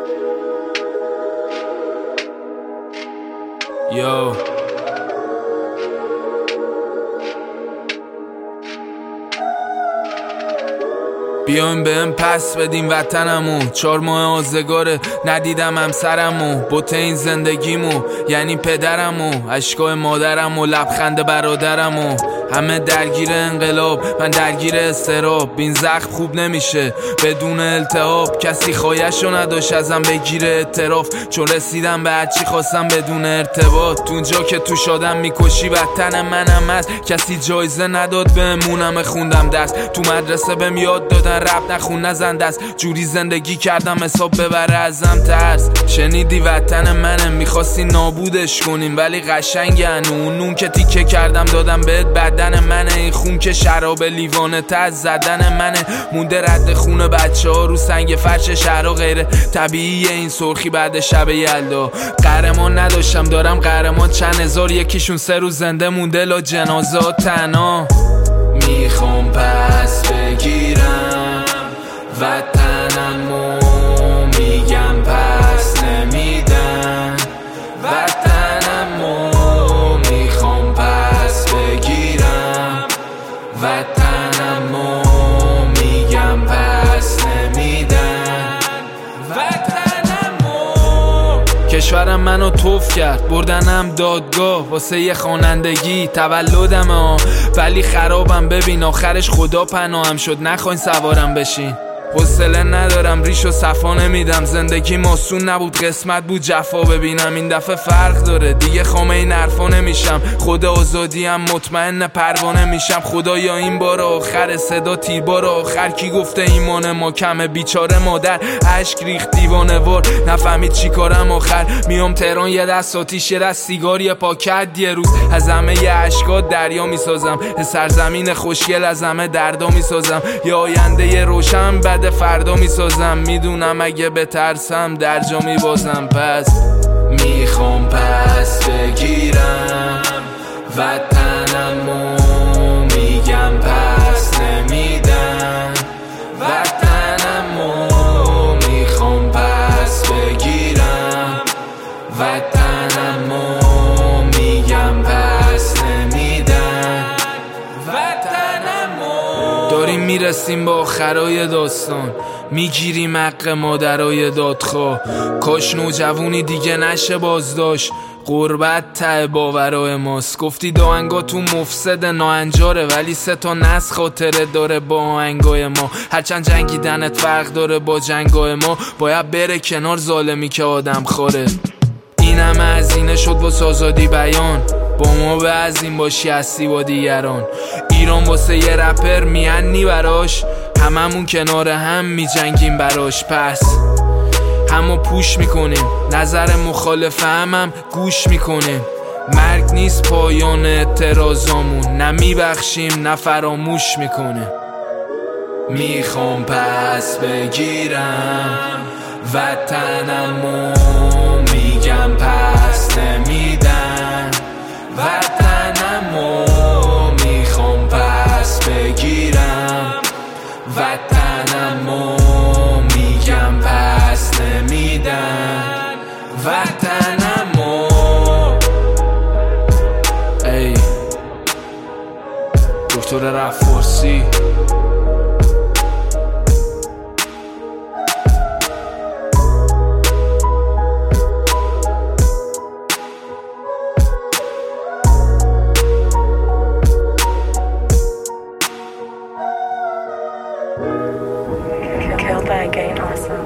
Yo بیایم بهم پس بدیم وطنمو، 4 ماه آزگاره ندیدم همسرمو، بوته این زندگیمو یعنی پدرمو، اشکای مادرمو، لبخند برادرمو. همه درگیر انقلاب، من درگیر استراب. این زخم خوب نمیشه بدون التهاب. کسی خواهشو نداشت ازم بگیره اعتراف، چون رسیدم به هرچی خواستم بدون ارتباط. تو اونجا که تو شادم میکشی وطن منم هست، کسی جایزه نداد بهمونم خوندم درس. تو مدرسه بهم یاد دادن رب نخون نزن دست، جوری زندگی کردم حساب ببره ازم ترس. شنیدی وطن منه میخواستی نابودش کنیم، ولی قشنگن اون نون که تیکه کردم دادم بهت بدن منه. این خون که شراب لیوانه از زدن منه، مونده رد خون بچه ها رو سنگ فرش شهر و غیره. طبیعیه این سرخی بعد شب یلدا. قهرمان نداشتم دارم قهرمان چند هزار، یکیشون 3 روز زنده مونده لا جنازه تنها. میخوام پس بگیرم وطنمو، میگم پس نمیدن وطنمو. میخوام پس بگیرم وطنمو، میگم پس نمیدن وطنمو. کشورم منو توف کرد بردنم دادگاه واسه یه خوانندگی تولدم ولی خرابم ببین آخرش خدا پناهم شد. نخواین سوارم بشین، حوصله ندارم ریش و صفا نمیدم. زندگی ماسون نبود قسمت بود جفا ببینم. این دفعه فرق داره دیگه خامه این حرفا نمیشم. خود آزادیم مطمئن پروانه میشم. خدایا این بار آخر صدا تیربار آخر. کی گفته ایمان ما کمه بیچاره مادر اشک ریخت دیوانه وار نفهمید چی کارم آخر. میام تهران یه دست آتیش یه دست سیگار یه پاکت یه روز از همه یه اشکات دریا میسازم. سرزمین خوشگل از همه دردا میسازم. یه آینده یه روشن بعد فردا میسازم. میدونم اگه بترسم در جا میبازم. پس میخوام پس بگیرم وطنمو، میگم پس نمیدن وطنمو. میخوام پس بگیرم وطنمو، میگم پس نمیدن وطنمو. داریم میرسیم با آخرای داستان، میگیریم حق مادرای دادخواه. کاش نوجوونی دیگه نشه بازداشت، غربت ته باورای ماست. گفتی داهنگاتون مفسد ناهنجاره، ولی 3 تا نسل خاطره داره با آهنگای ما. هرچند جنگیدنت فرق داره با جنگای ما، باید بره کنار ظالمی که آدم خواره. این همه هزینه شد واسه آزادی بیان، با ما به عظیم باشی هستی با دیگران. ایران واسه یه رپر میعنی براش، هممون کنار هم میجنگیم براش. پس همو پوش میکنیم، نظر مخالف هم گوش میکنیم. مرگ نیست پایان اعتراضامون، نه میبخشیم نه فراموش میکنیم. میخوام پس بگیرم وطنمو، میگم پس نمیدن وطنمو. میخوام پس بگیرم وطنمو، میگم پس نمیدن وطنمو. ای دکتر رفارسی. Killed by a gay awesome.